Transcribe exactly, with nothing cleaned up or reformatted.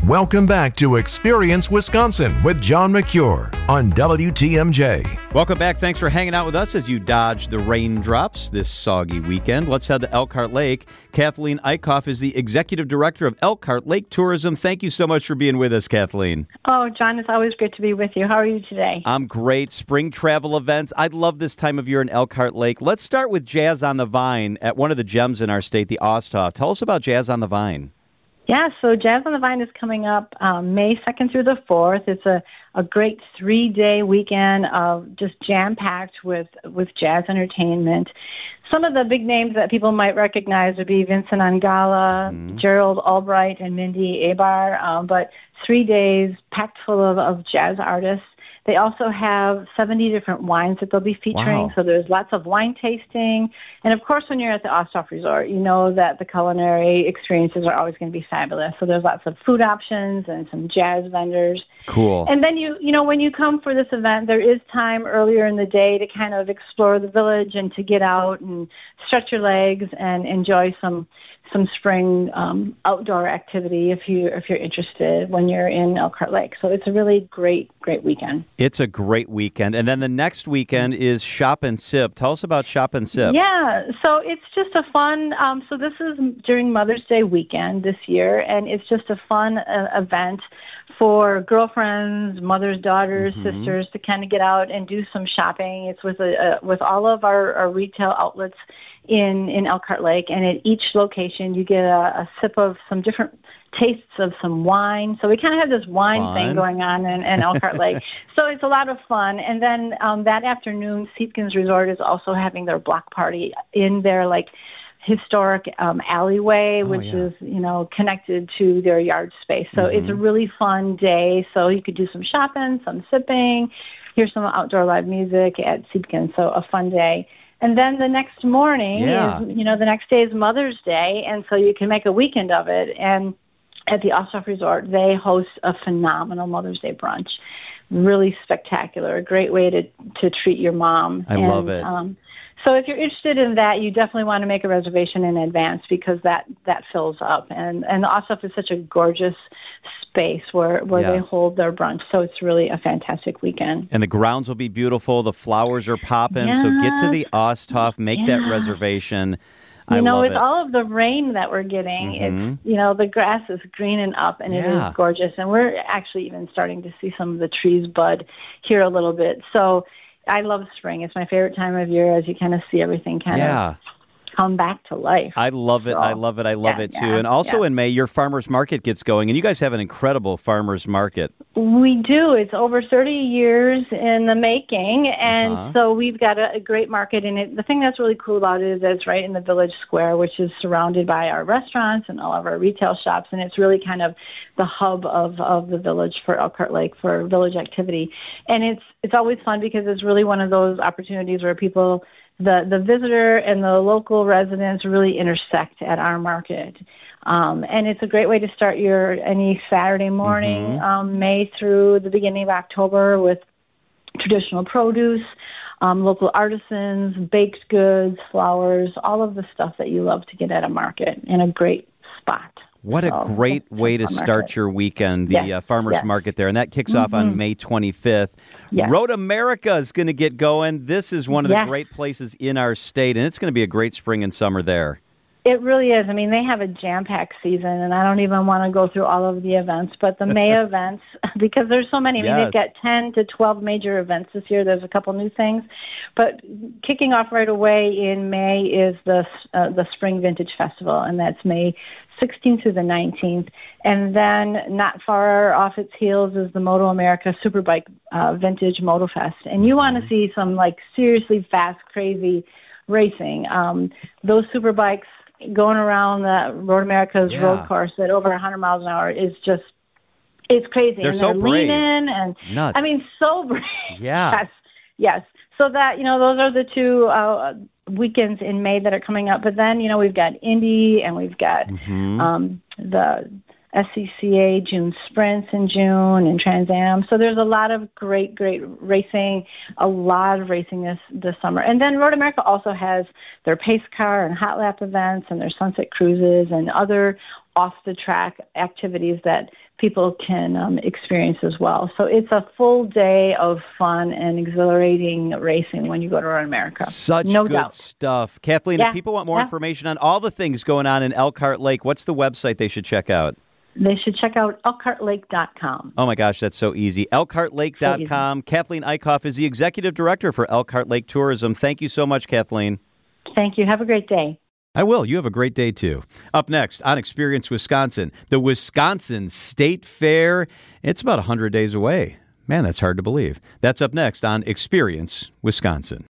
Welcome back to Experience Wisconsin with John McCure on W T M J. Welcome back. Thanks for hanging out with us as you dodge the raindrops this soggy weekend. Let's head to Elkhart Lake. Kathleen Eichhoff is the Executive Director of Elkhart Lake Tourism. Thank you so much for being with us, Kathleen. Oh, John, it's always great to be with you. How are you today? I'm great. Spring travel events. I love this time of year in Elkhart Lake. Let's start with Jazz on the Vine at one of the gems in our state, the Osthoff. Tell us about Jazz on the Vine. Yeah, so Jazz on the Vine is coming up um, May second through the fourth. It's a, a great three-day weekend of just jam-packed with, with jazz entertainment. Some of the big names that people might recognize would be Vincent Angala, mm-hmm. Gerald Albright, and Mindy Abar, um, but three days packed full of, of jazz artists. They also have seventy different wines that they'll be featuring, wow. so there's lots of wine tasting. And, of course, when you're at the Osthoff Resort, you know that the culinary experiences are always going to be fabulous. So there's lots of food options and some jazz vendors. Cool. And then, you you know, when you come for this event, there is time earlier in the day to kind of explore the village and to get out and stretch your legs and enjoy some some spring um, outdoor activity if you if you're interested when you're in Elkhart Lake. So it's a really great great weekend. It's a great weekend, and then the next weekend is Shop and Sip. Tell us about Shop and Sip. Yeah, so it's just a fun. Um, so this is during Mother's Day weekend this year, and it's just a fun uh, event for girlfriends, mothers, daughters, mm-hmm. sisters to kind of get out and do some shopping. It's with a, uh, with all of our, our retail outlets in, in Elkhart Lake, and at each location you get a, a sip of some different tastes of some wine. So we kind of have this wine fun. thing going on in, in Elkhart Lake. So it's a lot of fun. And then um, that afternoon, Seepkins Resort is also having their block party in their like historic um, alleyway, oh, which yeah. is, you know, connected to their yard space. So mm-hmm. it's a really fun day. So you could do some shopping, some sipping, hear some outdoor live music at Seepkins. So a fun day. And then the next morning yeah. is, you know, the next day is Mother's Day. And so you can make a weekend of it. And at the Osthoff Resort, they host a phenomenal Mother's Day brunch. Really spectacular. A great way to, to treat your mom. I and, love it. Um, So if you're interested in that, you definitely want to make a reservation in advance because that, that fills up. And and the Osthoff is such a gorgeous space where, where yes. they hold their brunch. So it's really a fantastic weekend. And the grounds will be beautiful. The flowers are popping. Yes. So get to the Osthoff, make yeah. that reservation. You I know, love with it. all of the rain that we're getting, mm-hmm. it's, you know, the grass is greening up and yeah. it is gorgeous. And we're actually even starting to see some of the trees bud here a little bit. So I love spring. It's my favorite time of year as you kind of see everything kind yeah. of come back to life. I love it. So, I love it. I love yeah, it, too. yeah, and also yeah. in May, your farmer's market gets going, and you guys have an incredible farmer's market. We do. It's over thirty years in the making, and uh-huh. so we've got a, a great market. And it, the thing that's really cool about it is that it's right in the village square, which is surrounded by our restaurants and all of our retail shops, and it's really kind of the hub of, of the village for Elkhart Lake for village activity. And it's it's always fun because it's really one of those opportunities where people, the, the visitor and the local residents really intersect at our market. Um, and it's a great way to start your any Saturday morning, mm-hmm. um, May through the beginning of October with traditional produce, um, local artisans, baked goods, flowers, all of the stuff that you love to get at a market in a great spot. What a So, great way to start market. your weekend, the Yes, uh, farmer's yes. market there. And that kicks mm-hmm. off on May twenty-fifth. Yes. Road America is going to get going. This is one of the Yes. great places in our state, and it's going to be a great spring and summer there. It really is. I mean, they have a jam-packed season, and I don't even want to go through all of the events, but the May events, because there's so many. I mean, Yes. they've got ten to twelve major events this year. There's a couple new things. But kicking off right away in May is the uh, the Spring Vintage Festival, and that's May sixteenth through the nineteenth. And then not far off its heels is the Moto America Superbike uh, Vintage Moto Fest. And you want to see some, like, seriously fast, crazy racing. Um, those superbikes going around the Road America's Yeah. road course at over one hundred miles an hour is just, it's crazy. They're and so they're brave. leaning and, Nuts. I mean, so brave. Yeah. Yes, yes. So that, you know, those are the two uh, weekends in May that are coming up. But then, you know, we've got Indy and we've got Mm-hmm. um, the S C C A June Sprints in June and Trans Am. So there's a lot of great, great racing, a lot of racing this, this summer. And then Road America also has their pace car and hot lap events and their sunset cruises and other off-the-track activities that people can um, experience as well. So it's a full day of fun and exhilarating racing when you go to Run America. Such no good doubt. stuff. Kathleen, Yeah, if people want more yeah. information on all the things going on in Elkhart Lake, what's the website they should check out? They should check out elkhart lake dot com. Oh, my gosh, that's so easy. elkhart lake dot com. So Kathleen Eickhoff is the Executive Director for Elkhart Lake Tourism. Thank you so much, Kathleen. Thank you. Have a great day. I will. You have a great day, too. Up next on Experience Wisconsin, the Wisconsin State Fair. It's about one hundred days away. Man, that's hard to believe. That's up next on Experience Wisconsin.